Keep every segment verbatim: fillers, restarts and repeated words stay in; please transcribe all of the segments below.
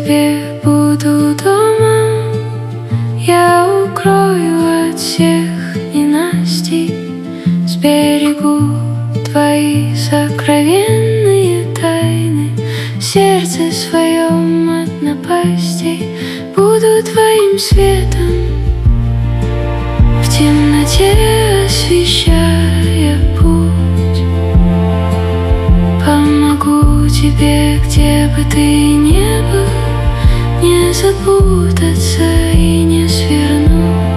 тебе буду дома. Я укрою от всех ненастий, сберегу твои сокровенные тайны. В сердце своем от напастей буду твоим светом, в темноте освещая путь. Помогу тебе, где бы ты ни был, не запутаться и не свернуть.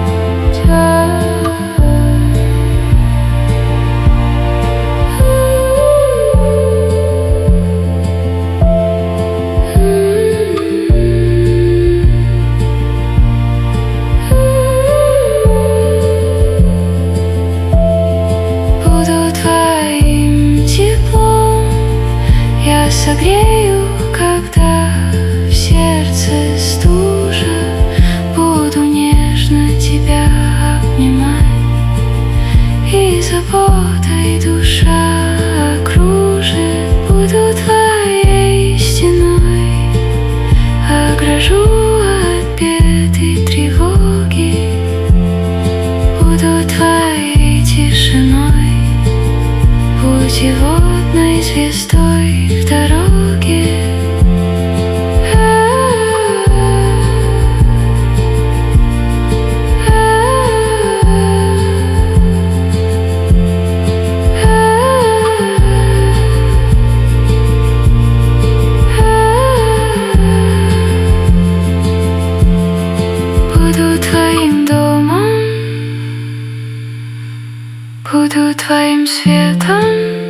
Согрею, когда в сердце стужа, буду нежно тебя обнимать, и заботой душа окружит. Буду твоей стеной, огражу от бед и тревоги. Буду твоей тишиной, путеводной звездой в дороге. Буду твоим домом, буду твоим светом.